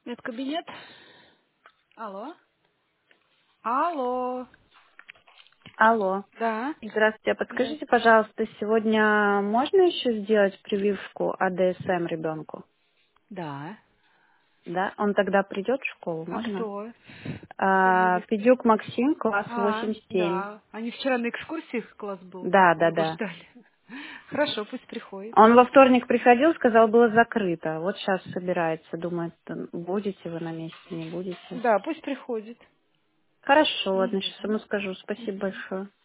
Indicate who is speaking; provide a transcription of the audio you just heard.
Speaker 1: Медкабинет. Алло. Алло.
Speaker 2: Алло.
Speaker 1: Да.
Speaker 2: Здравствуйте. А подскажите,
Speaker 1: Здравствуйте.
Speaker 2: пожалуйста, сегодня можно еще сделать прививку АДСМ ребенку?
Speaker 1: Да.
Speaker 2: Да? Он тогда придет в школу,
Speaker 1: А
Speaker 2: можно?
Speaker 1: кто? Фамилия?
Speaker 2: Педюк Максим, класс
Speaker 1: А,
Speaker 2: 87.
Speaker 1: да. Они вчера на экскурсии их класс был.
Speaker 2: Да,
Speaker 1: Мы
Speaker 2: да,
Speaker 1: его
Speaker 2: да.
Speaker 1: ждали. Хорошо, пусть приходит.
Speaker 2: Он во вторник приходил, сказал, было закрыто. Вот сейчас собирается, думает, будете вы на месте, не будете.
Speaker 1: Да, пусть приходит.
Speaker 2: Хорошо, ладно,
Speaker 1: Мгм.
Speaker 2: сейчас ему скажу. Спасибо большое.